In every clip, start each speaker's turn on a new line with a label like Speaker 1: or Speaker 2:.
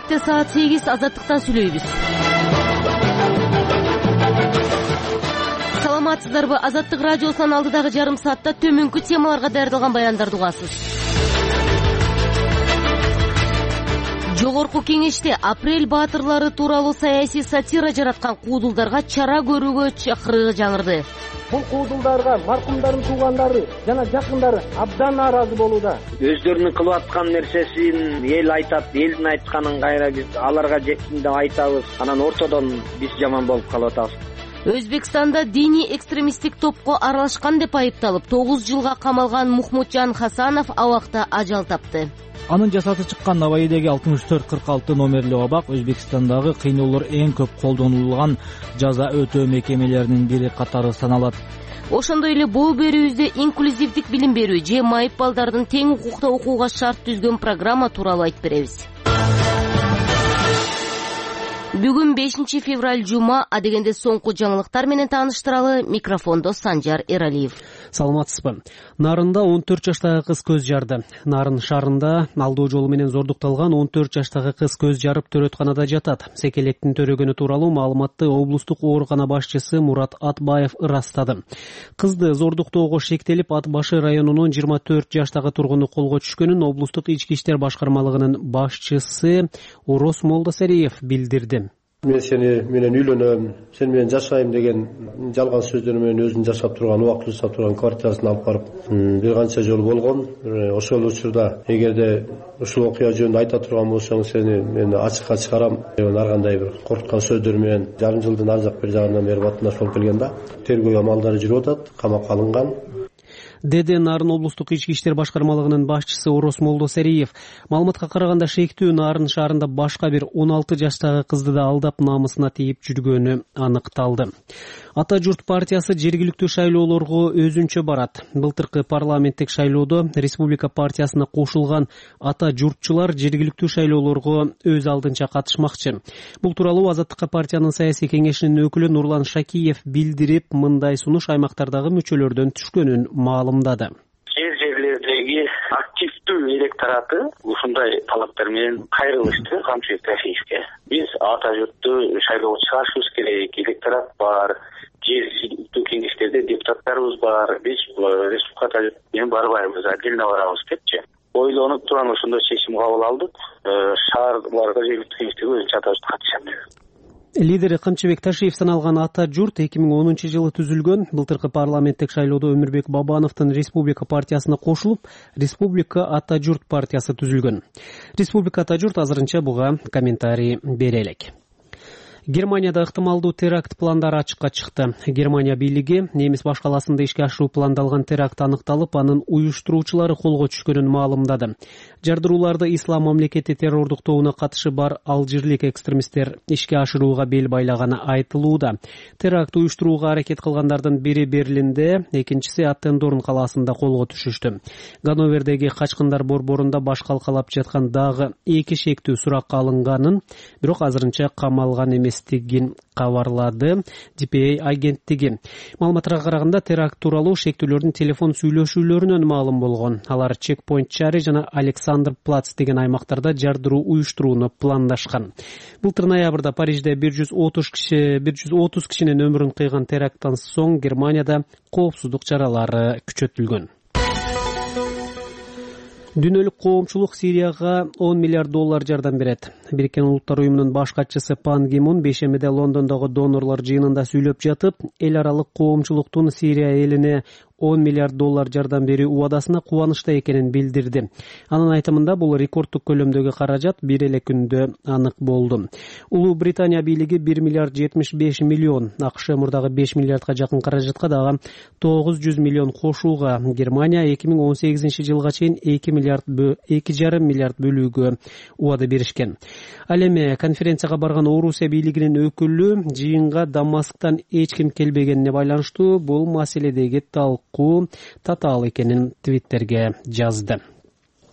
Speaker 1: Келечекте саат 8 азаттыктан сүйлөйбүз. Саламатсыздарбы? Азаттык радиосунун алдыдагы жарым саатта төмөнкү темаларга даярдалган баяндарды угасыз. Жогорку кеңеште апрель баатырлары тууралуу саясий сатира жараткан куудулдарга чара көрүүгө чакырыгы жаңырды.
Speaker 2: Бул куудулдарга маркумдардын туугандары жана жакындары абдан нааразы болууда.
Speaker 3: Өздөрүнүн кылып аткан нерсесин эл айтат, элдин айтканын кайра биз аларга жетсин деп айтабыз. Анан ортодон биз жаман болуп калып атабыз.
Speaker 1: Өзбекстанда диний экстремисттик топко аралашкан деп айыпталып 9 жылга камалган Мухмуджан Хасанов абакта ажал тапты.
Speaker 4: Анын жасаты чыккан Наваидеги 6446 номерлүү абак Өзбекстандагы кыйноолор эң көп колдонулган жаза өтөө мекемелеринин бири катары саналат.
Speaker 1: Ошондой эле боо берүүбүздө инклюзивдик билим берүү же майып балдардын тең укукта окууга шарт түзгөн программа тууралуу айтып беребиз. Бүгүн 5 февраль жума, адегенде соңку жаңылыктар менен тааныштыралы. Микрофондо Санжар Эралиев.
Speaker 5: Саламатсызбы? Нарында 14 жаштагы кыз көз жарды. Нарын шаарында алдоо жолу менен зордукталган 14 жаштагы кыз көз жарып төрөтканада жатат. Секелектин төрөгөнү тууралуу маалыматты облустук оорукана башчысы Мурат Атбаев ырастады. Кызды зордуктоого шектелип, Ат башы районунун 24 жаштагы тургуну колго түшкөнүн облустук ички иштер башкармалыгынын башчысы Урос Молдосариев билдирди.
Speaker 6: Мен сени менен үйлөнөм, сен менен жашайм деген жалган сөздөр менен өзүн жашап турган, убакыт жашап турган квартирасына алып барып бир канча жолу болгон. Ошол учурда эгерде ушул окуя жөнүндө айта турган болсоң, сени мен ачыкка чыгарам деген ар кандай бир коркуткан сөздөр менен жарым жылдын ар жак бир жагынан бери батнаш болуп келген да. Тергөө амалдары жүрүп атат, камакка алынган.
Speaker 5: Деди Нарын облустук ички иштер башкармалыгынын башчысы Урос Молдосариев. Маалыматка караганда шектүү Нарын шаарында башка бир 16 жаштагы кызды да алдап намысына тийип жүргөнү аныкталды. Ата журт партиясы жергиликтүү шайлоолорго өзүнчө барат. Былтыркы парламенттик шайлоодо Республика партиясына кошулган ата журтчулар жергиликтүү шайлоолорго өз алдынча катышмакчы. Бул тууралуу Азаттыкка партиянын саясий кеңешинин өкүлү Нурлан Шакиев билдирип, мындай сунуш аймактардагы мүчөлөрдөн түшкөнүн маалымдады.
Speaker 7: Кээ жерлердеги активдүү электораты ушундай талаптар менен кайрылышты Камчыбек Тахиевке. Биз ата журтту шайлоого чыгарышыбыз керек, электорат бар, жергиликтүү кеңештерде депутаттарыбыз бар, биз республика менен барбайбыз, отдельно барабыз депчи. Ойлонуп туран ошондой чечим кабыл алдык. Шаарларга жергиликтүү кеңештерге өзүнчө ата журт катышам деп.
Speaker 5: Лидери Камчыбек Ташиев саналган ата журт 2010 жылы түзүлгөн. Былтыркы парламенттик шайлоодо Өмүрбек Бабановдун Республика партиясына кошулуп, Республика ата журт партиясы түзүлгөн. Республика ата журт азырынча буга комментарий бере элек. Германияда ыктымалдуу теракт пландары ачыкка чыкты. Германия бийлиги немис баш каласында ишке ашыруу пландалган теракт аныкталып, анын уюштуруучулары колго түшкөнүн маалымдады. Жардырууларды Ислам мамлекети террордук тобуна катышы бар алжирлик экстремисттер ишке ашырууга бел байлаганы айтылууда. Теракт уюштурууга аракет кылгандардын бири Берлинде, экинчиси Аттендорн калаасында колго түшүштү. Ганновердеги качкындар борборунда баш калкалап жаткан дагы 2 шектүү суракка алынганын, бирок азырынча камалган эмес кабарлады DPA агенттиги. Маалыматка караганда теракт тууралуу шектүүлөрдүн телефон сүйлөшүүлөрүнөн маалым болгон. Алар Чекпойнт шаары жана Александр Плац деген аймактарда жардыруу уюштурууну пландашкан. Былтыр ноябрда Парижде 130 кишинин өмүрүн кыйган теракттан соң Германияда коопсуздук чаралары күчөтүлгөн. Дүйнөлүк коомчулук Сирияга $10 миллиард жардам берет. Бириккен Улуттар уюмунун баш катчысы Пан Ги Мун бейшембиде Лондондогу донорлор жыйынында сүйлөп жатып, эл аралык коомчулуктун Сирия элине $10 миллиард жардам берүү убадасына кубанычта экенин билдирди. Анын айтымында бул рекордтук көлөмдөгү каражат бир эле күндө анык болду. Улуу Британия бийлиги $1 миллиард 75 миллион, АКШ мурдагы $5 миллиардга жакын каражатка дагы $900 миллион кошууга, Германия 2018 жылга чейин $2,5 миллиард бөлүүгө убада беришкен. Ал эми конференцияга барган Орусия бийлигинин өкүлү жыйынга Дамасктан эч ким келбегенине байланыштуу бул маселедеги талкуу татаал экенин Твиттерге жазды.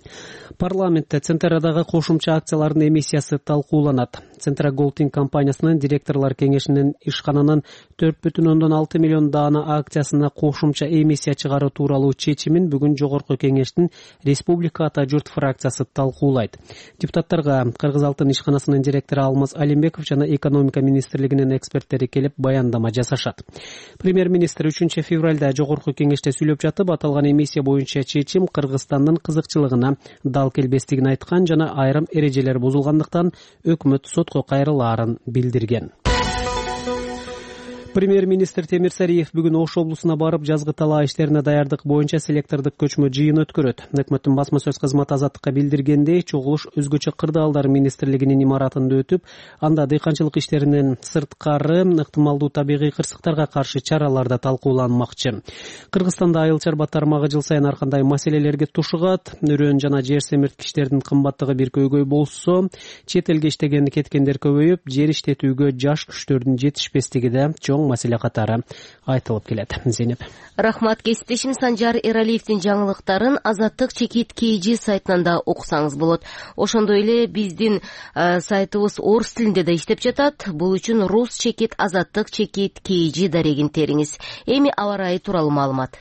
Speaker 5: Парламентте Центрадагы кошумча акциялардын эмиссиясы талкууланат. Центра Голдинг компаниясынын директорлор кеңешинин ишкананын 4,6 миллион даана акциясына кошумча эмиссия чыгаруу тууралуу чечимин бүгүн жогорку кеңештин Республика Ата журт фракциясы талкуулайт. Депутаттарга Кыргыз Алтын ишканасынын директору Алмаз Алимбеков жана экономика министрлигинин эксперттери келип баяндама жасашат. Премьер-министр 3 февралда жогорку кеңеште сүйлөп жатып, аталган эмиссия боюнча чечим Кыргызстандын кызыкчылыгына дал келбестигин айткан жана айрым эрежелер бузулгандыктан өкмөт сотко кайрылаарын билдирген. Премьер-министр Темир Сариев бүгүн Ош облусуна барып, жазгы талаа иштерине даярдык боюнча селектордук көчмө жыйын өткөрөт. Өкмөттүн басма сөз кызматы Азаттыкка билдиргендей, чогулуш өзгөчө кырдаалдар министрлигинин имаратында өтүп, анда дыйканчылык иштеринен сырткары ыктымалдуу табигый кырсыктарга каршы чаралар да талкууланмакчы. Кыргызстанда айыл-чарба тармагы жыл сайын ар кандай маселелерге тушугат. Өрөөн жана жер семирткичтердин кымбаттыгы бир көйгөй болсо, чет элге иштеген кеткендер көбөйүп, жер иштетүүгө жаш күчтөрдүн жетишпестиги да чоң маселе катары айтылып келет. Зейнеп.
Speaker 1: Рахмат, кесиптешим Санжар Эралиевдин жаңылыктарын Азаттык чекит KG сайтынан да окусаңыз болот. Ошондой эле биздин сайтыбыз орус тилинде да иштеп жатат. Бул үчүн рус чекит Азаттык чекит KG дарегин териңиз. Эми аба ырайы тууралуу маалымат.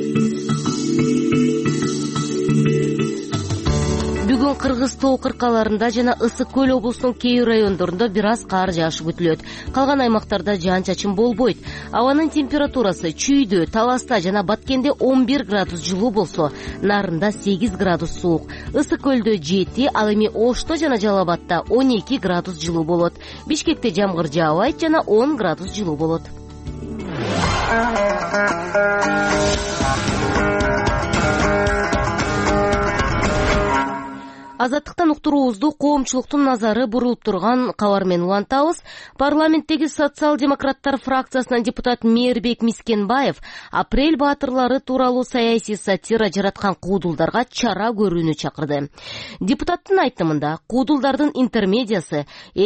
Speaker 1: Бүгүн Кыргыз тоо кыркаларында жана Ысык көл облусунун кээ райондорунда бир аз кар жаашып күтүлөт. Калган аймактарда жаан-чачын болбойт. Абанын температурасы Чүйдө, Таласта жана Баткенде 11 градус жылуу болсо, Нарында 8 градус суук. Ысык көлдө 7, ал эми Ошто жана Жалал Абадта 12 градус жылуу болот. Бишкекте жамгыр жаабайт жана 10 градус жылуу болот. Азаттыктан уктуруубузду коомчулуктун назары бурулуп турган кабар менен улантабыз. Парламенттеги социал-демократтар фракциясынан депутат Мээрбек Мискенбаев апрель баатырлары тууралуу саясий сатира жараткан куудулдарга чара көрүүнү чакырды. Депутаттын айтымында, куудулдардын интермедиясы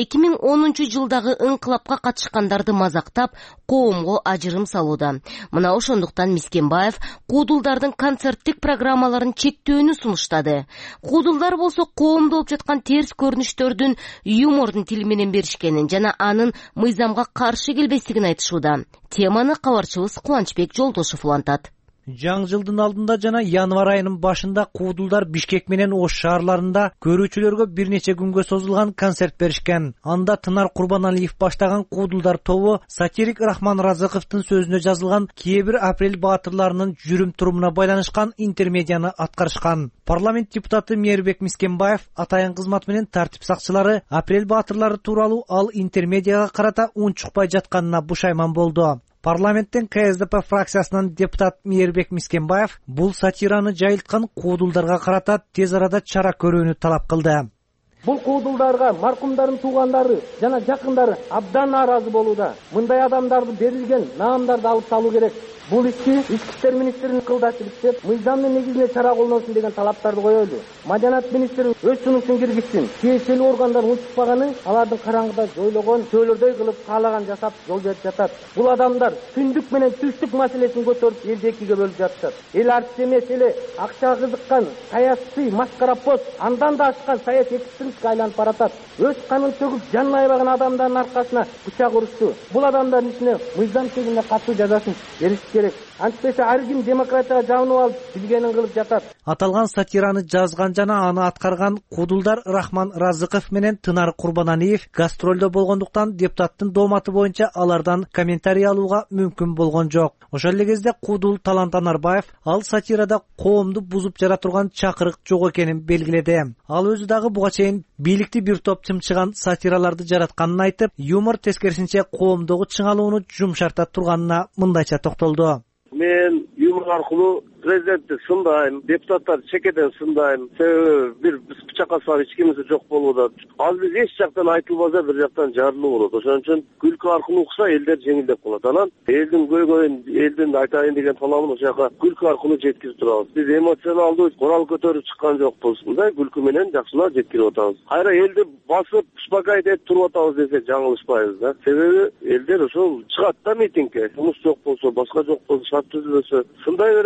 Speaker 1: 2010 жылдагы ыңкылапка катышкандарды мазактап, коомго ажырым салууда. Мына ошондуктан Мискенбаев куудулдардын концерттик программаларын чектөөнү сунуштады. Куудулдар болсо коомдо болуп жаткан терс көрүнүштөрдүн юмордун тили менен беришкенин жана анын мыйзамга каршы келбестигин айтышууда. Теманы кабарчыбыз Кубанычбек Жолдошов улантат.
Speaker 8: Жаңы жылдын алдында жана январь айынын башында куудулдар Бишкек менен Ош шаарларында көрүүчүлөргө бир нече күнгө созулган концерт беришкен. Анда Тынар Курбаналиев баштаган куудулдар тобу сатирик Рахман Разыковдун сөзүнө жазылган кээ бир апрель баатырларынын жүрүм-турумуна байланышкан интермедияны аткарышкан. Парламент депутаты Мээрбек Мискенбаев атайын кызмат менен тартип сакчылары апрель баатырлары тууралуу ал интермедияга карата унчукпай жатканына бушайман болду. Парламенттен КСДП фракциясынан депутат Мээрбек Мискенбаев бул сатираны жайылткан куудулдарга карата тез арада чара көрүүнү талап кылды.
Speaker 2: Бул куудулдарга маркумдардын туугандары жана жакындары абдан нааразы болууда. Мындай адамдарды берилген наамдарды алып салуу керек. Бул ишти Ички иштер министринин кылдашы иштеп, мыйзамдын негизинде чара колдонсун деген талаптарды коелу. Маданият министри өз сунушун киргизсин. Тиешелүү органдар унчукпаганы алардын караңгыда жойлогон сөөлөрдөй кылып каалаган жасап жол берип жатат. Бул адамдар түндүк менен түштүк маселесин көтөрүп элди экиге бөлүп жатышат. Эл артчы эмес, эле акчага кызыккан саясий маскарапоз, андан да ашкан саясий экстремистке айланып баратат. Өз канын төгүп жанын аябаган адамдардын аркасына бычак урушту. Бул адамдардын ичине мыйзам чегинде катуу жазасын бериш керек. Антпесе ар ким демократияга жабынып алып билгенин кылып жатат.
Speaker 8: Аталган сатираны жазган жана аны аткарган куудулдар Рахман Разыков менен Тынар Курбаналиев гастролдо болгондуктан депутаттын дооматы боюнча алардан комментарий алууга мүмкүн болгон жок. Ошол эле кезде куудул Талант Анарбаев ал сатирада коомду бузуп жара турган чакырык жок экенин белгиледи. Ал өзү дагы буга чейин бийликти бир топ чымчыган сатираларды жаратканын айтып, юмор тескерисинче коомдогу чыңалууну жумшарта турганына мындайча токтолду.
Speaker 9: Мен юмор аркылуу президентти сындайм, депутаттарды чекеден сындайм. Себеби бир бычакка салып эч кимиси жок болууда. Ал биз эч жактан айтылбаса бир жактан жарылуу болот. Ошон үчүн күлкү аркылуу укса элдер жеңилдеп калат. Анан элдин көйгөйүн, элдин айтайын деген талабын ошол жака күлкү аркылуу жеткирип турабыз. Биз эмоционалдуу корал көтөрүп чыккан жокпуз. Мындай күлкү менен жакшылап жеткирип атабыз. Кайра элди басып, успокаивать этип туруп атабыз десек жаңылышпайбыз да. Себеби элдер ошол чыгат да митингге. Сунуш жок болсо, башка жок болсо, шарт түзүлбөсө, сындай беребиз.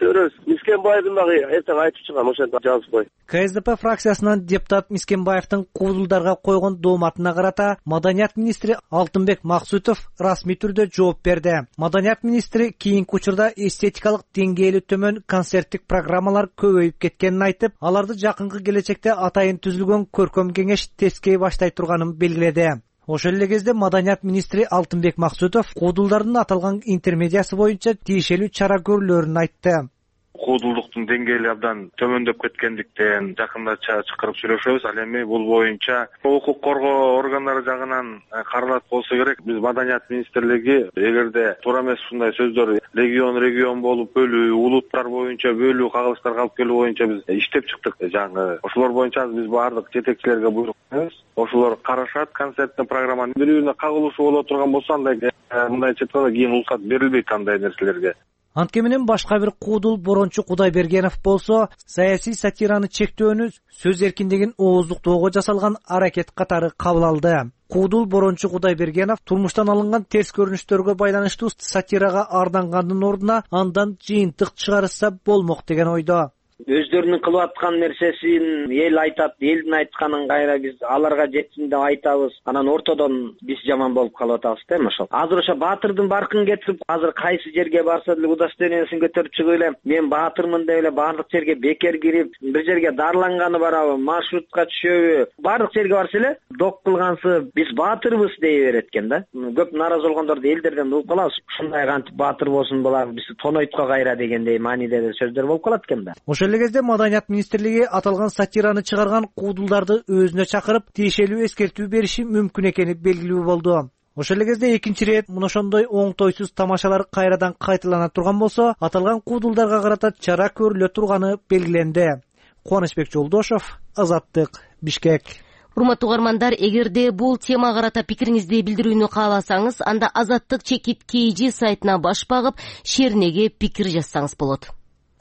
Speaker 9: көрөбүз. Мискенбаевдин дагы эртең айтып чыгам, ошентип жазып кой.
Speaker 8: КСДП фракциясынан депутат Мискенбаевдин куудулдарга койгон дооматына карата Маданият министри Алтынбек Максутов расмий түрдө жооп берди. Маданият министри кийинки учурда эстетикалык деңгээли төмөн концерттик программалар көбөйүп кеткенин айтып, аларды жакынкы келечекте атайын түзүлгөн көркөм кеңеш тескей баштай турганын белгиледи. Ошол эле кезде Маданият министри Алтынбек Максутов куудулдардын аталган интермедиясы боюнча тиешелүү чара көрүлөрүн айтты.
Speaker 10: Куудулдуктун деңгээли абдан төмөндөп кеткендиктен жакында чакырып сүйлөшөбүз. Ал эми бул боюнча укук коргоо органдары жагынан каралат болсо керек. Биз Маданият министрлиги эгерде туура эмес ушундай сөздөр регион болуп бөлүү, улуттар боюнча бөлүү, кагылыштарга алып келүү боюнча биз иштеп чыктык. Жаңы ошолор боюнча биз баардык жетекчилерге буйрук беребиз. Ошолор карашат, концерттин программаны бири-бирине кагылышуу боло турган болсо андай мындай четкада кийин уруксат берилбейт андай нерселерге.
Speaker 8: Антке менен башка бир куудул Борончу Кудайбергенов болсо, саясий сатираны чектөөнү сөз эркиндигин ооздуктоого жасалган аракет катары кабыл алды. Куудул Борончу Кудайбергенов турмуштан алынган терс көрүнүштөргө байланыштуу сатирага ардангандын ордуна андан жыйынтык чыгарышса болмок деген ойдо.
Speaker 3: Өздөрүнүн кылып аткан нерсесин эл айтат, элдин айтканын кайра биз аларга жетсин деп айтабыз. Анан ортодон биз жаман болуп калып атабыз да ошол. Азыр ошо баатырдын баркын кетирип, азыр кайсы жерге барса деле удостоверениясын көтөрүп чыгып эле мен баатырмын деп эле баардык жерге бекер кирип, бир жерге дарланганы барабы, маршрутка түшөбү, баардык жерге барса эле док кылгансы биз баатырбыз дей берет экен да. Көп нааразы болгондорду элдерден угуп калабыз. Ушундай кантип баатыр болсун булар, биз тонойтко кайра дегендей мааниде сөздөр болуп калат экен да.
Speaker 8: Ошол кезде Маданият министрлиги аталган сатираны чыгарган куудулдарды өзүнө чакырып, тиешелүү эскертүү бериши мүмкүн экени белгилүү болду. Ошол эле кезде экинчи ирет ошондой оңтойсуз тамашалар кайрадан кайталана турган болсо, аталган куудулдарга карата чара көрүлө турганы белгиленди. Кубанычбек Жолдошов, Азаттык, Бишкек.
Speaker 1: Урматтуу угармандар, эгерде бул тема карата пикириңизди билдирүүнү кааласаңыз, анда Азаттык чекит KG сайтына баш багып, шеринеге пикир жазсаңыз болот.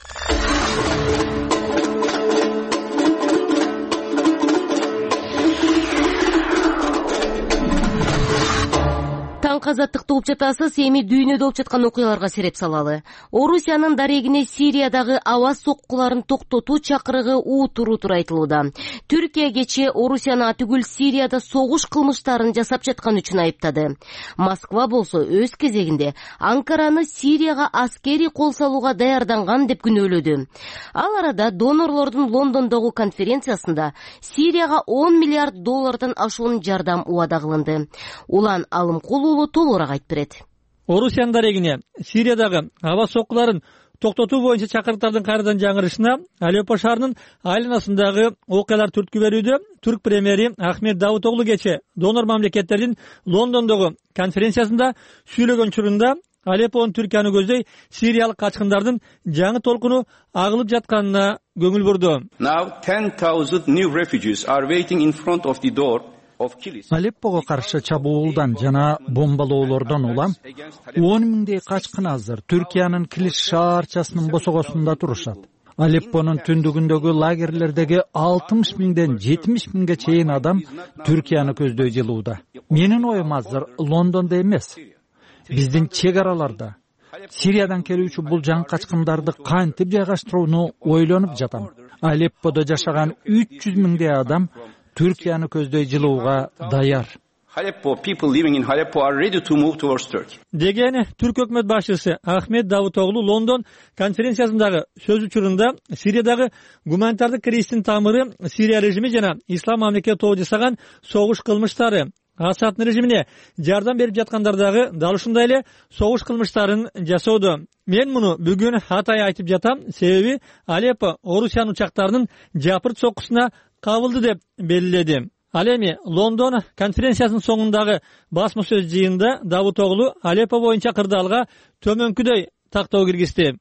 Speaker 1: Азаттыкты угуп жатасыз. Эми дүйнөдө болуп жаткан окуяларга сереп салалы. Орусиянын дарегине Сириядагы аба соккуларын токтотуу чакырыгы утур айтылууда. Түркия кечээ Орусияны түгүл Сирияда согуш кылмыштарын жасап жаткан үчүн айыптады. Москва болсо өз кезегинде Анкараны Сирияга аскери кол салууга даярданган деп күнөөлөдү. Ал арада донорлордун Лондондогу конференциясында Сирияга 10 миллиард доллардан ашуун жардам убада кылынды. Улан Алымкулуулу толугураак айтып берет.
Speaker 11: Орусиянын дарегине Сириядагы аба соккуларын токтотуу боюнча чакырыктардын кайрадан жаңырышына Алеппо шаарынын айланасындагы окуялар түрткү берүүдө түрк премьери Ахмет Давутоглу кечээ донор мамлекеттердин Лондондогу конференциясында сүйлөгөн учурунда Алеппонун Түркияны көздөй сириялык качкындардын жаңы толкуну агылып жатканына көңүл бурду.
Speaker 12: Now 10,000 new refugees are waiting in front of the door.
Speaker 13: Алеппого каршы чабуулдан жана бомбалоолордон улам 10 миңдей качкын азыр Түркиянын Килис шаарчасынын босогосунда турушат. Алеппонун түндүгүндөгү лагерлердеги 60 миңден 70 миңге чейин адам Түркияны көздөй жылууда. Менин оюм азыр Лондондо эмес, биздин чек араларда. Сириядан келүүчү бул жаңы качкындарды кантип жайгаштырууну ойлонуп жатам. Алепподо жашаган 300 миңдей адам Түркияны көздөй жылууга даяр.
Speaker 12: Aleppo people living in Aleppo are ready to move towards Turkey.
Speaker 11: Деген Түрк өкмөт башчысы Ахмет Давутоглу Лондон конференциясындагы сөз учурунда Сириядагы гуманитардык кризистин тамыры Сирия режими жана ислам мамлекети тобу жасаган согуш кылмыштары. Асаддын режимине жардам берип жаткандардагы дал ушундай эле согуш кылмыштарын жасоодо. Мен муну бүгүн атай айтып жатам, себеби Алеппо Орусиянын учактарынын жапырт соккусуна кабылды деп белгиледи. Ал эми Лондон конференциясынын соңундагы басма сөз жыйынында Давутоглу Алеппо боюнча кырдаалга төмөнкүдөй тактоо киргизди.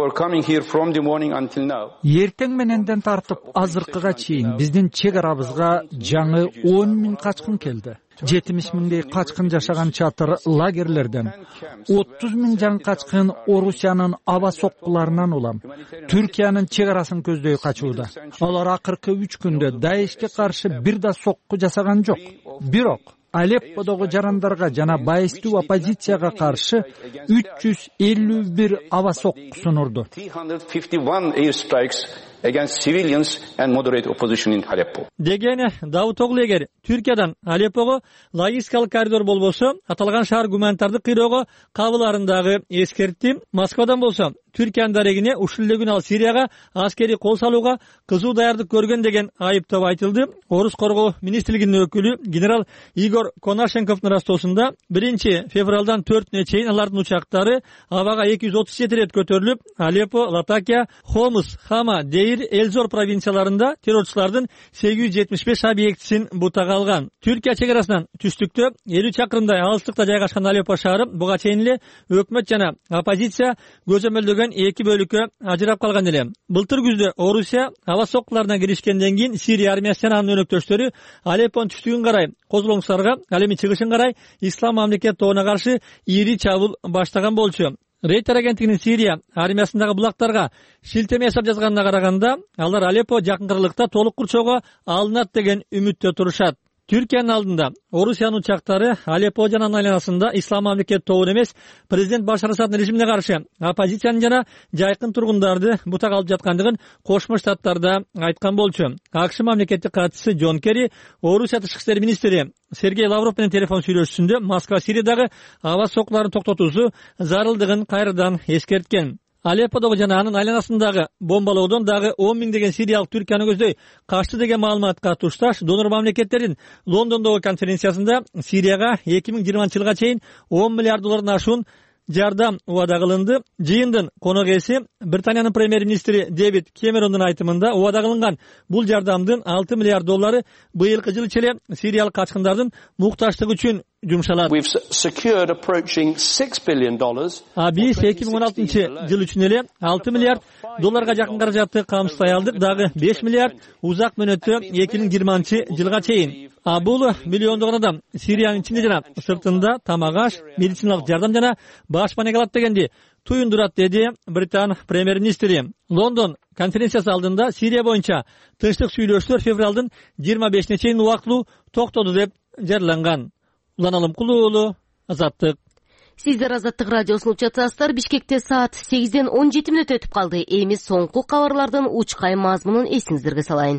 Speaker 13: Эртең мененден тартып азыркыга чейин биздин чек арабызга жаңы 10 миң качкын келди. 70 миңдей качкын жашаган чатыр лагерлерден, 30 миң жаңы качкын Орусиянын аба соккуларынан улам Түркиянын чек арасын көздөй качууда. Алар акыркы 3 күндө Даешке каршы бир да сокку жасаган жок. Бирок Алепподогу жарандарга жана байыстуу оппозицияга каршы 351 аба соккусун урду.
Speaker 12: 351 airstrikes against civilians and moderate opposition in Aleppo.
Speaker 11: Дегени Давутоглу эгер Түркиядан Алеппого логистикалык коридор болбосо, аталган шаар гуманитардык кыйроого кабыларындагы эскертти. Москвадан болсо Түркиянын дарегине ушул эле күнү ал Сирияга аскерий кол салууга кызуу даярдык көргөн деген айыптоо айтылды. Орус коргоо министрлигинин өкүлү генерал Игорь Конашенковдун растоосунда 1-февралдан 4-үнө чейин алардын учактары абага 237 рет көтөрүлүп, Алеппо, Латакия, Хомс, Хама, Дейр, Элзор провинцияларында террорчулардын 875 объектисин бутага алган. Түркия чек арасынан түштүктө 50 чакырымдай алыстыкта жайгашкан Алеппо шаары буга чейин эле өкмөт жана оппозиция көзөмөлдөгөн эки бөлүккө ажырап калган эле. Былтыр күздө Орусия аба соккуларына киришкенден кийин Сирия армиясы жана анын өнөктөштөрү Алеппонун түштүгүн карай козголоңчуларга, ал эми чыгышын карай Ислам мамлекет тобуна каршы ири чабуул баштаган болчу. Рейтер агенттигинин Сирия армиясындагы булактарга шилтеме жасап жазганына караганда, алар Алеппо жакын аралыкта толук курчоого алынат деген үмүттө турушат. Түркиянын алдында Орусиянын учактары Алеппо жана анын айланасында Ислам мамлекет тобун эмес, президент Башар Асаддын режимине каршы оппозициянын жана жайкын тургундарды бутага алып жаткандыгын Кошмо Штаттарда айткан болчу. АКШ мамлекеттик катчысы Джон Керри, Орусия тышкы иштер министри Сергей Лавров менен телефон сүйлөшүүсүндө Москва Сириядагы аба соккуларын токтотуусу зарылдыгын кайрадан эскерткен. Алепподогу жана анын айланасындагы бомбалоодон дагы 10 миң деген сириялык Түркияны көздөй качты деген маалыматка тушташ донор мамлекеттердин Лондондогу конференциясында Сирияга 2020-жылга чейин 10 миллиард доллардан ашуун жардам убада кылынды. Жыйындын конок ээси Британиянын премьер-министри Дэвид Кэмерондун айтымында убада кылынган бул жардамдын 6 миллиард доллары быйылкы жыл ичинде сириялык качкындардын муктаждыгы үчүн жумшалат.
Speaker 14: We've secured approaching $6 billion.
Speaker 11: Биз 2016-жыл үчүн эле 6 миллиард долларга жакын каражатты камсыздай алдык, дагы 5 миллиард узак мөөнөттө 2020-жылга чейин. Бул миллиондогон адам Сириянын ичинде жана сыртында тамак аш, медициналык жардам жана баш панек алат дегенди туюндурат, деди Британ премьер-министри. Лондон конференциясы алдында Сирия боюнча тынчтык сүйлөшүүлөр февралдын 25-ине чейин убактылуу токтоду деп жарыяланган. Улан Алымкулуу уулу, Азаттык.
Speaker 1: Сиздер Азаттык радиосун угуп жатасыздар. Бишкекте саат 8-ден 17 мүнөт өтүп калды. Эми соңку кабарлардын учкай мазмунун эсиңиздерге салайын.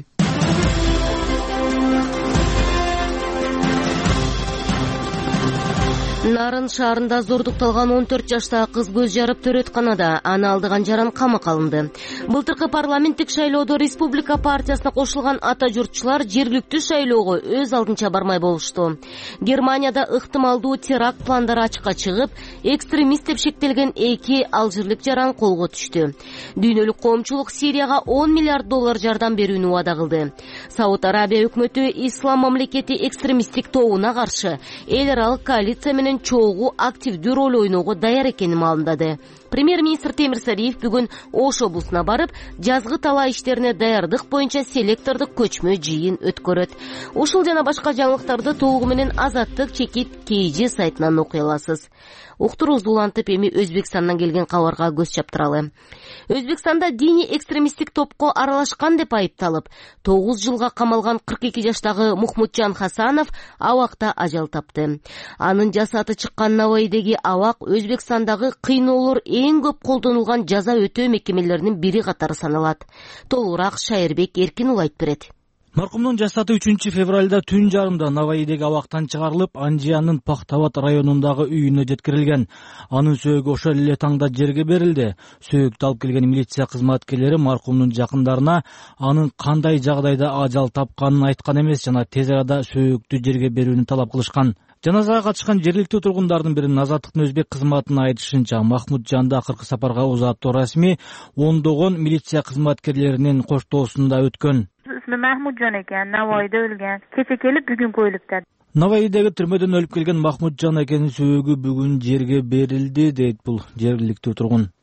Speaker 1: Нарын шаарында зордукталган 14 жаштагы кыз көз жарып төрөтканада аны алдыган жаран камакка алынды. Былтыркы парламенттик шайлоодо Республика партиясына кошулган ата журтчулар жергиликтүү шайлоого өз алдынча бармай болушту. Германияда ыктымалдуу теракт пландары ачыкка чыгып, экстремист деп шектелген 2 алжирлик жаран колго түштү. Дүйнөлүк коомчулук Сирияга 10 миллиард доллар жардам берүүнү убада кылды. Сауд Арабия өкмөтү Ислам мамлекети экстремисттик тобуна каршы эл аралык коалиция менен чогуу активдүү роль ойноого даяр экенин маалымдады. Премьер-министр Темир Сариев бүгүн Ош облусуна барып, жазгы талаа иштерине даярдык боюнча селектордук көчмө жыйын өткөрөт. Ушул жана башка жаңылыктарды толугу менен Азаттык чекит KG сайтынан окуй аласыз. Уктуруубузду улантып, эми Өзбекстандан келген кабарга көз чаптыралы. Өзбекстанда диний экстремисттик топко аралашкан деп айыпталып, 9 жылга камалган 42 жаштагы Мухмуджан Хасанов абакта ажал тапты. Анын жасаты чыккан Навайдеги абак Өзбекстандагы кыйноолор эң көп колдонулган жаза өтөө мекемелеринин бири катары саналат. Толугураак Шайырбек Эркинул айтып берет.
Speaker 4: Маркумдун жасаты 3-февралда түн жарымда Навайдеги абактан чыгарылып, Анжиянын Пахтават районундагы үйүнө жеткирилген. Анын сөөгү ошол эле таңда жерге берилди. Сөөгүктү алып келген милиция кызматкерлери маркумдун жакындарына анын кандай жагдайда ажал тапканын айткан эмес жана тез арада сөөгүктү жерге берүүнү талап кылышкан. Жаназага катышкан жергиликтүү тургундардын биринин Азаттыктын өзбек кызматына айтышынча, Махмуджанда акыркы сапарга узаттуу расмий ондогон милиция кызматкерлеринин коштоосунда өткөн.
Speaker 15: İsmi Mahmudjon ekan, Navoiyda o'lgan. Kecha kelib bugun qo'yilibdi.
Speaker 4: Navoiydagi түрмөдөн өлүп келген Махмуджан экенин сөөгү бүгүн жерге берилди, дейт бул жергиликтүү тургун.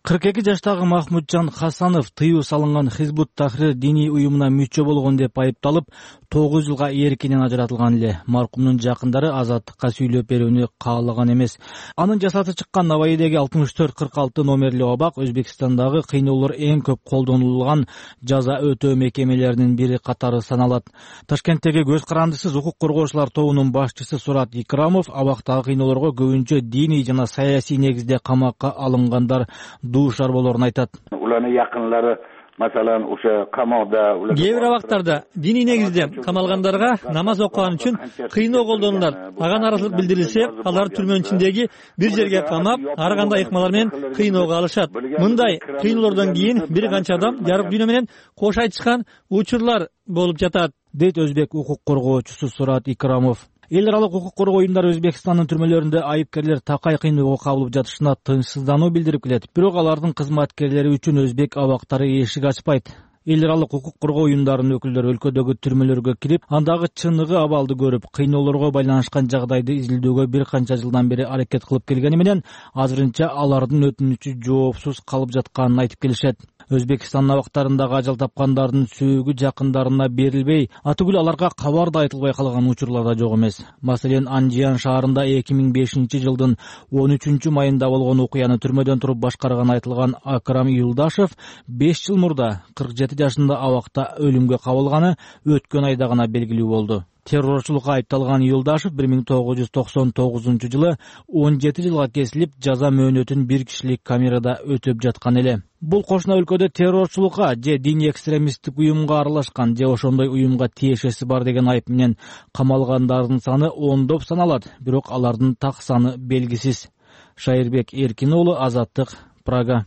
Speaker 4: 42 жаштагы Махмуджан Хасанов тыюу салынган Хизбут Тахрир диний уюмуна мүчө болгон деп айыпталып 9 жылга эркинен ажыратылган эле. Маркумдун жакындары азаттыкка сүйлөп берүүнү каалаган эмес. Анын жасаты чыккан Навайдеги 6446 номерлүү абак Өзбекстандагы кыйноолор эң көп колдонулган жаза өтөө мекемелеринин бири катары саналат. Ташкенттеги көз карандысыз укук коргоочулар тобунун башчысы Сурат Икрамов абактагы кыйноолорго көбүнчө диний жана саясий негизде камакка алынгандар дуушар болорун айтат.
Speaker 16: Уларнын якынлары masalan o'sha qamoqda
Speaker 11: кээ бир абактарда диний негизде камалгандарга намаз окуган үчүн кыйноо колдонулат. Ага нааразылык билдирилсе, алар түрмөнүн ичиндеги бир жерге камап, ар кандай ыкмалар менен кыйноого алышат. Мындай кыйноолордон кийин бир канча адам жарык дүйнө менен кош айтышкан учурлар болуп жатат, дейт өзбек укук коргоочусу Сурат Икрамов. Эл аралык укук коргоо уюмдары Өзбекстандын түрмөлөрүндө айыпкерлер такай кыйноого кабылып жатышына тынчсыздануу билдирип келет. Бирок алардын кызматкерлери үчүн өзбек абактары эшик ачпайт. Эл аралык укук коргоо уюмдарынын өкүлдөрү өлкөдөгү түрмөлөргө кирип, андагы чыныгы абалды көрүп, кыйноолорго байланышкан жагдайды изилдөөгө бир канча жылдан бери аракет кылып келгени менен, азырынча алардын өтүнүчү жоопсуз калып жатканын айтып келишет. Өзбекстан абактарындагы ажал тапкандардын сөөгү жакындарына берилбей, атүгүл аларга кабар да айтылбай калган учурлар да жок эмес. Маселен, Анжиян шаарында 2005-жылдын 13-майында болгон окуяны түрмөдөн туруп башкарган айтылган Акрам Юлдашев 5 жыл мурда 47 жашында абакта өлүмгө кабылганы өткөн айда гана белгилүү болду. Террорчулукка айыпталган Юлдашев 1999-жылы 17 жылга кесилип, жаза мөөнөтүн бир кишилик камерада өтөп жаткан эле. Бул кошуна өлкөдө террорчулукка же диний экстремисттик уюмга аралашкан же ошондой уюмга тиешеси бар деген айып менен камалгандардын саны ондоп саналат, бирок алардын так саны белгисиз. Шайырбек Эркин уулу, Азаттык, Прага.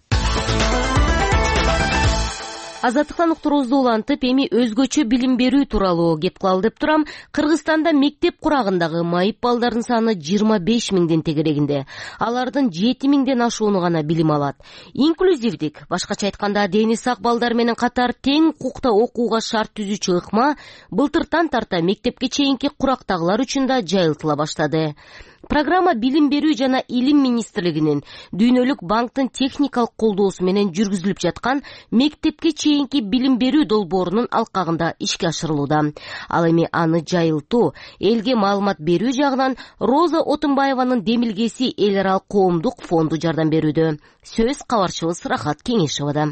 Speaker 1: Азаттыктан уктуруубузду улантып, эми өзгөчө билим берүү тууралуу кеп калалы деп турам. Кыргызстанда мектеп курагындагы майып балдардын саны 25 миңден тегерегинде. Алардын 7 миңден ашууну гана билим алат. Инклюзивдик, башкача айтканда, дени сак балдар менен катар тең укукта окууга шарт түзүүчү ыкма былтыртан тарта мектепке чейинки курактагылар үчүн да жайылтыла баштады. Программа Билим берүү жана Илим министрлигинин Дүйнөлүк банктын техникалык колдоосу менен жүргүзүлүп жаткан мектепке чейинки билим берүү долбоорунун алкагында ишке ашырылууда. Ал эми аны жайылтуу, элге маалымат берүү жагынан Роза Отунбаеванын демилгеси эл аралык коомдук фонду жардам берүүдө. Сөз кабарчыбыз Рахат Кеңешевада.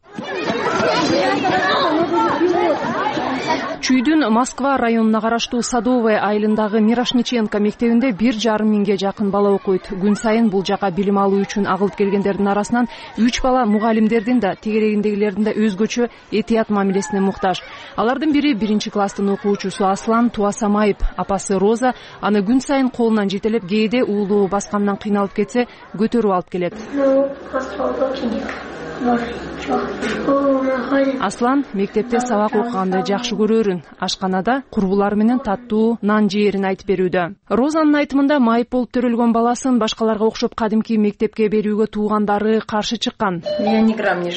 Speaker 17: Чүйдүн Москва районуна караштуу Садовое айылындагы Мирошниченко мектебинде 1,5 миңге жакын бала окуйт. Күн сайын бул жака билим алуу үчүн агылып келгендердин арасынан 3 бала мугалимдердин да, тегерегиндегилердин да өзгөчө этият мамилесине муктаж. Алардын бири 1-класстын окуучусу Аслан Туасамаев, апасы Роза аны күн сайын колунан жетелеп, кээде уулу баскандан кыйналып кетсе, көтөрүп алып келет. Аслан мектепте сабак окуганды жакшы көрөрүн, ашканада курбулары менен таттуу нан жээрин айтып берүүдө. Розанын айтымында майып болуп төрөлгөн баласын башкаларга окшоп кадимки мектепке берүүгө туугандары каршы чыккан.
Speaker 18: Мен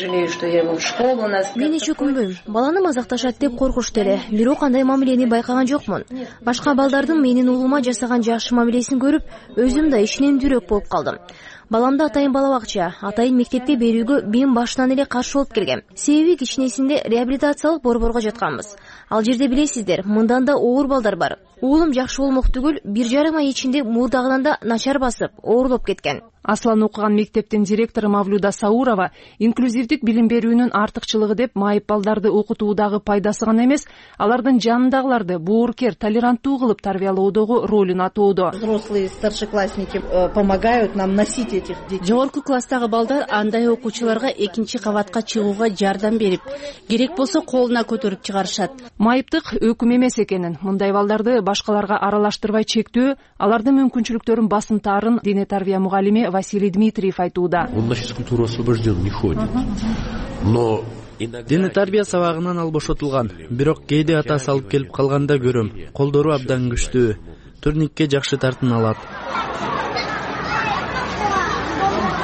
Speaker 18: эч өкүнбөйм. Баланы мазакташат деп коркушту эле. Бирок кандай мамилени байкаган жокмун. Башка балдардын менин уулума жасаган жакшы мамилесин көрүп, өзүм да ичинен жүрөк болуп калдым. Баламды атайын бала бакча, атайын мектепке берүүгө мен башынан эле каршы болуп келгем. Себеби кичинесинде реабилитациялык борборго жатканбыз. Ал жерде билесиздер, мындан да оор балдар бар. Уулум жакшы болмок түгүл, 1,5 ай ичинде мурдагынан да начар басып, оорлоп кеткен.
Speaker 17: Аслан окуган мектептин директору Мавлюда Саурова инклюзивдик билим берүүнүн артыкчылыгы деп майып балдарды окутуудагы пайдасы гана эмес, алардын жанындагыларды боорукер, толеранттуу кылып тарбиялоодогу ролун атоодо.
Speaker 19: Взрослые старшеклассники помогают нам носить этих детей.
Speaker 20: Жогорку класстагы балдар андай окуучуларга экинчи кабатка чыгууга жардам берип, керек болсо колуна көтөрүп чыгарышат.
Speaker 17: Майыптык өкүм эмес экенин, мындай балдарды башкаларга аралаштырбай чектөө, алардын мүмкүнчүлүктөрүн басымтаарын дене тарбия мугалими Василий Дмитриев айтууда.
Speaker 21: Он на физкультуру освобожден не ходит. Но
Speaker 22: дене тарбия сабагынан ал бошотулган. Бирок кээде атасы алып келип калганда көрөм. Колдору абдан күчтүү. Турникке жакшы тартын алат.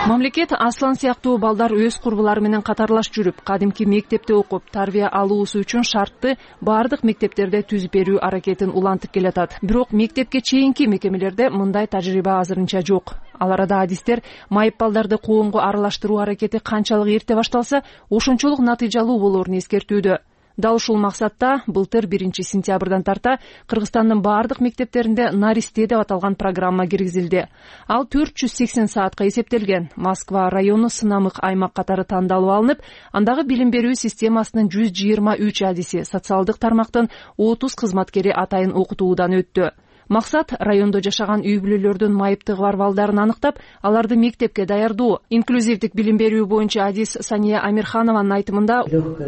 Speaker 17: Мамлекет Аслан сыяктуу балдар өз курбулары менен катарлаш жүрүп, кадимки мектепте окуп, тарбия алуусу үчүн шартты бардык мектептерде түзүп берүү аракетин улантып келатат. Бирок мектепке чейинки мекемелерде мындай тажрыйба азырынча жок. Ал арада адистер майып балдарды коомго аралаштыруу аракети канчалык эрте башталса, ошончолук натыйжалуу болоорун эскертүүдө. Дал ушул максатта былтыр 1-сентябрдан тарта Кыргызстандын бардык мектептеринде Наристе деп аталган программа киргизилди. Ал 480 саатка эсептелген. Москва району сынамык аймак катары тандалып алынып, андагы билим берүү системасынын 123 адиси, социалдык тармактын 30 кызматкери атайын окутуудан өттү. Максат райондо жашаган үй бүлөлөрдүн майыптыгы бар балдарын аныктап, аларды мектепке даярдоо. Инклюзивдик билим берүү боюнча адис Сания Амирханованын айтымында,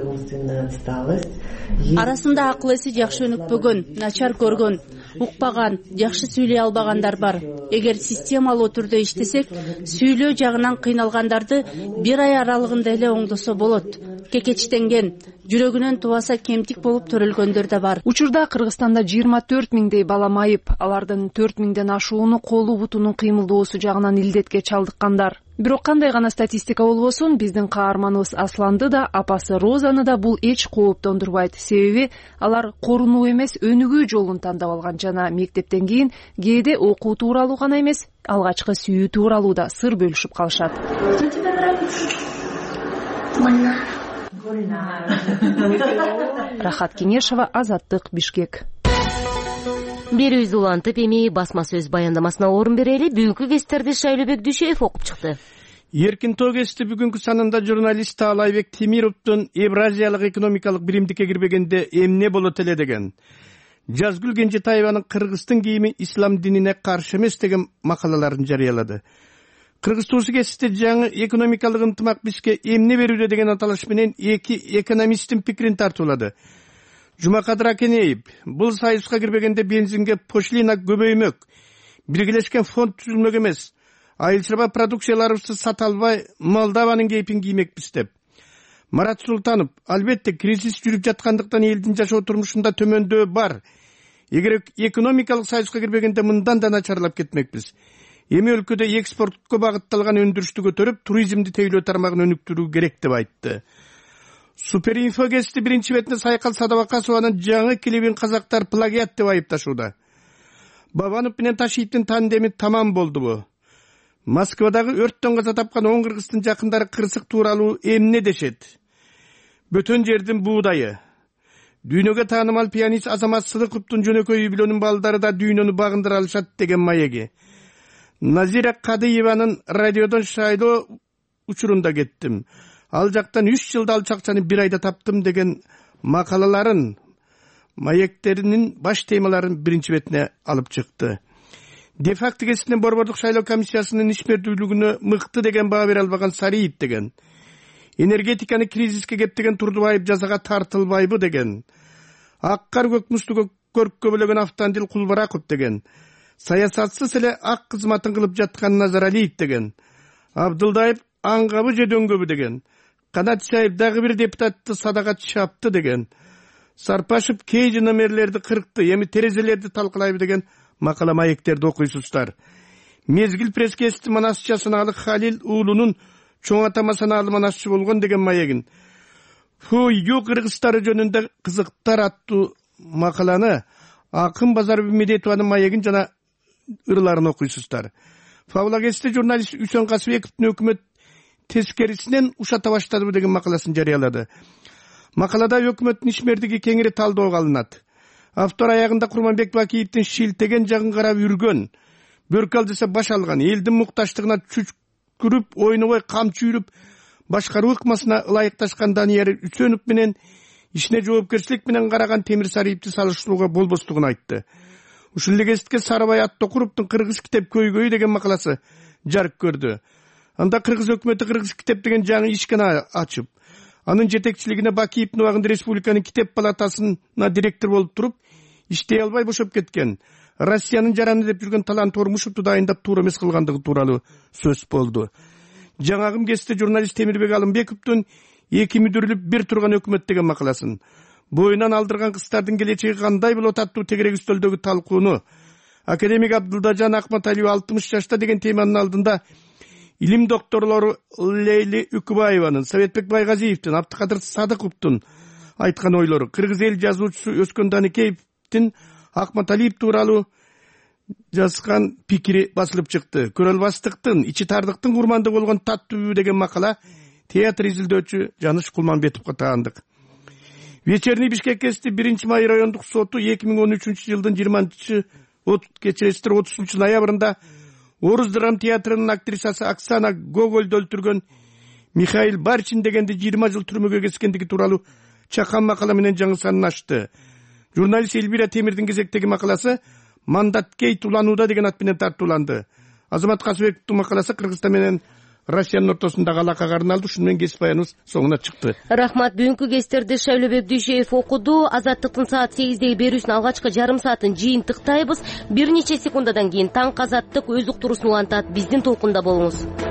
Speaker 20: арасында акыл эси жакшы өнүкпөгөн, начар көргөн, укпаган, жакшы сүйлөй албагандар бар. Эгер системалуу түрдө иштесек, сүйлөө жагынан кыйналгандарды бир ай аралыгында эле оңдосо болот. Кекечтенген, жүрөгүнөн тубаса кемтик болуп төрөлгөндөр да бар.
Speaker 17: Учурда Кыргызстанда 24 миңдей бала майып, алардын 4 миңден ашууну колу бутунун кыймылдоосу жагынан илдетке чалдыккандар. Бирок кандай гана статистика болбосун, биздин каарманыбыз Асланды да, апасы Розаны да бул эч кооптондурбайт. Себеби алар корунуу эмес, өнүгүү жолун тандап алган жана мектептен кийин кээде окуу тууралуу гана эмес, алгачкы сүйүү тууралуу да сыр бөлүшүп калышат. Рахат Кенешова, Азаттык, Бишкек.
Speaker 1: Берүүбүздү улантып, эми басма сөз баяндамасына орун берели. Бүгүнкү кестерди Шайлообек Дүйшөев окуп чыкты.
Speaker 6: Эркин тоо кести бүгүнкү санында журналист Таалайбек Темировдун Евразиялык экономикалык биримдикке кирбегенде эмне болот эле деген, Жазгүл Кенжетаеванын Кыргыздын кийими ислам динине каршы эмес деген макалаларын жарыялады. Кыргыз туусу кесте жаңы экономикалык ынтымак бизге эмне берүүдө деген аталыш менен эки экономисттин пикирин тартуулады. Жумакадыр Акенеев, бул союзга кирбегенде бензинге пошлина көбөймөк, биргелешкен фонд түзүлмөк эмес, айыл чарба продукцияларыбызды сата албай Молдованын кейпин киймекпиз деп. Марат Султанов, албетте кризис жүрүп жаткандыктан элдин жашоо турмушунда төмөндөө бар. Эгер экономикалык союзга кирбегенде мындан да начарлап кетмекпиз. Эми өлкөдө экспортко багытталган өндүрүштү көтөрүп, туризмди тейлөө тармагын өнүктүрүү керек деп айтты. Суперинфо кести биринчи бетинде Сайкал Садабакасованын жаңы клибин казактар плагиат деп айыпташууда. Бабанов менен Ташиевдин тандеми тамам болдубу? Москвадагы өрттөн каза тапкан 10 кыргыздын жакындары кырсык тууралуу эмне дешет? Бөтөн жердин буудайы. Дүйнөгө таанымал пианист Азамат Сыдыковдун жөнөкөй үй бүлөнүн балдары да дүйнөнү багындыра алышат деген маеги. Назира Кадыеванын радиодон шайлоо учурунда кеттим. Ал жактан 3 жылда алчакчаны 1 айда таптым деген макалаларын, маектеринин баш темаларын биринчи бетине алып чыкты. Де-факто кесинен Борбордук шайлоо комиссиясынын ишмердүүлүгүнө мыкты деген баа бере албаган Сариев деген, энергетиканы кризиске кептеген Турдубаев жазага тартылбайбы деген, ак кар көк музду көрккө бөлөгөн Автандил Кулбараков деген, саясатсыз эле ак кызматын кылып жаткан Назаралиев деген, Абдылдаев аңгабы же дөңгөбү деген, Канат Исаев дагы бир депутатты садага чапты деген, Сарпашев кейжи номерлерди кыркты, эми терезелерди талкалайбы деген макала маектерди окуйсуздар. Мезгил пресс-кести манасчасына алы Халил уулунун чоң атамасына алы манасчы болгон деген маегин. Ю кыргызстары жөнүндө кызыктар аттуу макаланы Акын Базарбек Медетованын маегин жана ырларын окуйсуздар. Фавлагесте журналист Үсөн Касыбековдун өкмөт тескерисинен ушата баштадыбы деген макаласын жарыялады. Макалада өкмөттүн ишмердиги кеңири талдоого алынат. Автор аягында Курманбек Бакиевдин шилтеген жагын карап үргөн, бөркал десе баш алган, элдин мукташтыгына чүчкүрүп, ойнобой камчы үйрүп, башкаруу ыкмасына ылайыкташкан Данияр Үсөнов менен ишине жоопкерчилик менен караган Темир Сариевди салыштырууга болбостугун айтты. Ушул эле кезекте Сарыбай Аттокуровдун Кыргыз китеп көйгөйү деген макаласы жарык көрдү. Анда кыргыз өкмөтү Кыргыз китеп деген жаңы ишкана ачып, анын жетекчилигине Бакиевдин убагында республиканын китеп палатасына директор болуп туруп, иштей албай бошоп кеткен, Россиянын жараны деп жүргөн Талант Ормушевду дайындап туура эмес кылгандыгы тууралуу сөз болду. Жаңагы кесте журналист Темирбек Алымбековдун эки мүдүрүлүп бир турган өкмөт деген макаласын, боюнан алдырган кыздардын келечеги кандай болот аттуу тегерек үстөлдөгү талкууну, академик Абдылдажан Акматалиев 60 жашта деген теманын алдында илим докторлору Лейли Үкүбаеванын, Советбек Байгазиевдин, Абдыкадыр Садыковдун айткан ойлору, кыргыз эл жазуучусу Өскөн Даникеевдин Акмат Алиев тууралуу жазган пикири басылып чыкты. Көрөлбастыктын, ичи тардыктын курмандыгы болгон Таттуу деген макала театр изилдөөчү Жаныш Кулманбетовго таандык. Вечерний Бишкек гезити 1-май райондук соту 2013-жылдын 30 ноябрында Орус драм театрынын актрисасы Оксана Гогольду өлтүргөн Михаил Барчин дегенди 20 жыл түрмөгө кескендиги тууралуу чакан макала менен жаңы санын ачты. Журналист Эльвира Темирдин кезектеги макаласы Мандат Кейт уланууда деген ат менен тартууланды. Азамат Касыбековдун макаласы Кыргызстан менен Россиянын ортосундагы алакага арналды. Ушуну менен кесип баяныбыз соңуна чыкты.
Speaker 1: Рахмат. Бүгүнкү кестерди Шайлообек Дүйшеев окуду. Азаттыктын саат 8деги берүүсүнүн алгачкы жарым саатын жыйынтыктайбыз. Бир нече секундадан кийин таң Азаттык өз уктуруусун улантат. Биздин толкунда болуңуз.